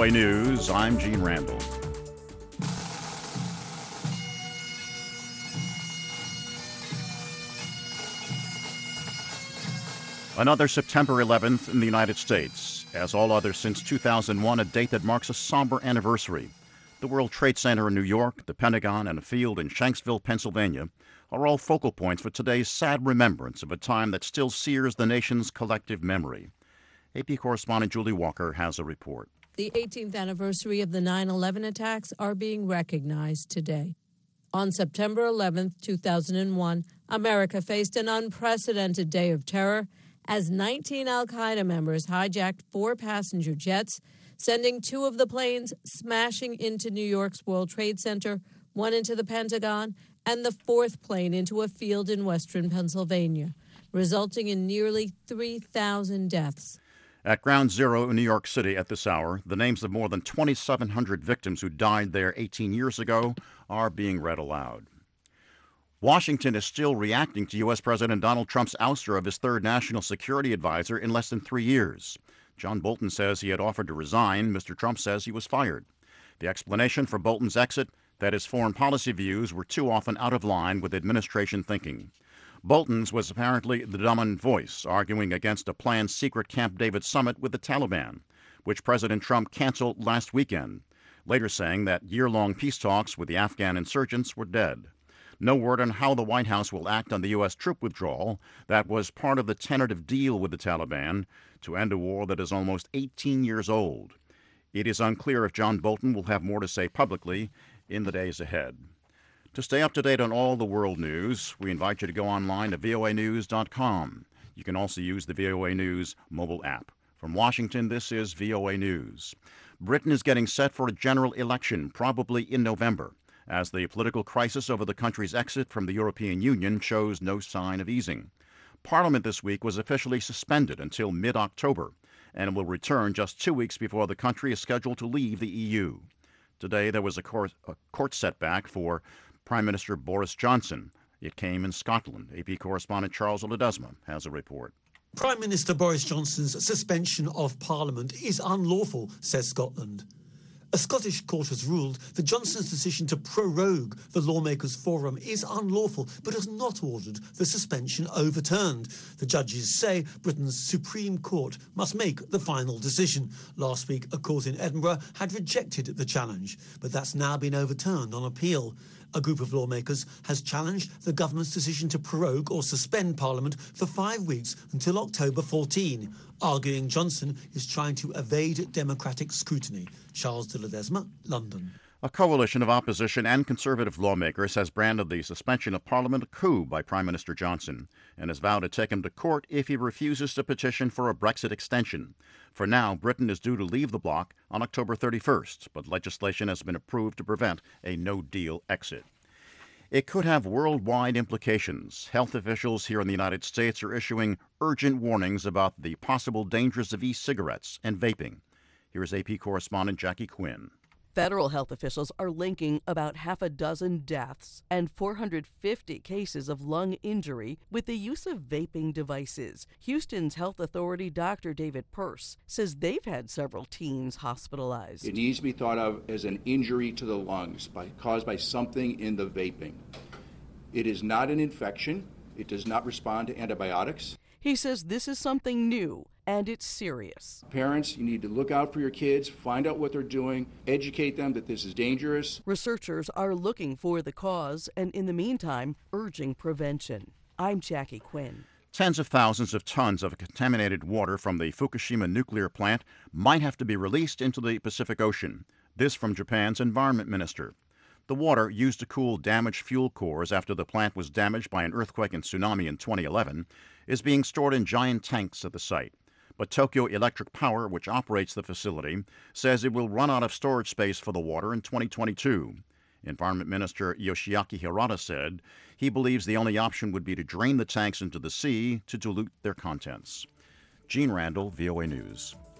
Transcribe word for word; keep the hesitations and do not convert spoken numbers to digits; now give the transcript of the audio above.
O A News, I'm Gene Randall. Another September eleventh in the United States, as all others since two thousand one, a date that marks a somber anniversary. The World Trade Center in New York, the Pentagon, and a field in Shanksville, Pennsylvania, are all focal points for today's sad remembrance of a time that still sears the nation's collective memory. A P correspondent Julie Walker has a report. The eighteenth anniversary of the nine eleven attacks are being recognized today. On September eleventh, two thousand one, America faced an unprecedented day of terror as nineteen al-Qaeda members hijacked four passenger jets, sending two of the planes smashing into New York's World Trade Center, one into the Pentagon, and the fourth plane into a field in western Pennsylvania, resulting in nearly three thousand deaths. At Ground Zero in New York City at this hour, the names of more than twenty-seven hundred victims who died there eighteen years ago are being read aloud. Washington is still reacting to U S. President Donald Trump's ouster of his third national security advisor in less than three years. John Bolton says he had offered to resign. Mister Trump says he was fired. The explanation for Bolton's exit, that his foreign policy views were too often out of line with administration thinking. Bolton's was apparently the dominant voice, arguing against a planned secret Camp David summit with the Taliban, which President Trump canceled last weekend, later saying that year-long peace talks with the Afghan insurgents were dead. No word on how the White House will act on the U S troop withdrawal that was part of the tentative deal with the Taliban to end a war that is almost eighteen years old. It is unclear if John Bolton will have more to say publicly in the days ahead. To stay up to date on all the world news, we invite you to go online to V O A news dot com. You can also use the V O A News mobile app. From Washington, this is V O A News. Britain is getting set for a general election, probably in November, as the political crisis over the country's exit from the European Union shows no sign of easing. Parliament this week was officially suspended until mid-October, and will return just two weeks before the country is scheduled to leave the E U. Today, there was a court, a court setback for Prime Minister Boris Johnson. It came in Scotland. A P correspondent Charles Ledesma has a report. Prime Minister Boris Johnson's suspension of Parliament is unlawful, says Scotland. A Scottish court has ruled that Johnson's decision to prorogue the lawmakers' forum is unlawful, but has not ordered the suspension overturned. The judges say Britain's Supreme Court must make the final decision. Last week, a court in Edinburgh had rejected the challenge, but that's now been overturned on appeal. A group of lawmakers has challenged the government's decision to prorogue or suspend Parliament for five weeks until October fourteenth, arguing Johnson is trying to evade democratic scrutiny. Charles de Ledesma, London. A coalition of opposition and conservative lawmakers has branded the suspension of Parliament a coup by Prime Minister Johnson and has vowed to take him to court if he refuses to petition for a Brexit extension. For now, Britain is due to leave the bloc on October thirty-first, but legislation has been approved to prevent a no-deal exit. It could have worldwide implications. Health officials here in the United States are issuing urgent warnings about the possible dangers of e-cigarettes and vaping. Here is A P correspondent Jackie Quinn. Federal health officials are linking about half a dozen deaths and four hundred fifty cases of lung injury with the use of vaping devices. Houston's health authority Doctor David Pearce says they've had several teens hospitalized. It needs to be thought of as an injury to the lungs by, caused by something in the vaping. It is not an infection. It does not respond to antibiotics. He says this is something new, and it's serious. Parents, you need to look out for your kids, find out what they're doing, educate them that this is dangerous. Researchers are looking for the cause and, in the meantime, urging prevention. I'm Jackie Quinn. Tens of thousands of tons of contaminated water from the Fukushima nuclear plant might have to be released into the Pacific Ocean. This from Japan's environment minister. The water, used to cool damaged fuel cores after the plant was damaged by an earthquake and tsunami in twenty eleven, is being stored in giant tanks at the site. But Tokyo Electric Power, which operates the facility, says it will run out of storage space for the water in twenty twenty-two. Environment Minister Yoshiaki Hirata said he believes the only option would be to drain the tanks into the sea to dilute their contents. Gene Randall, V O A News.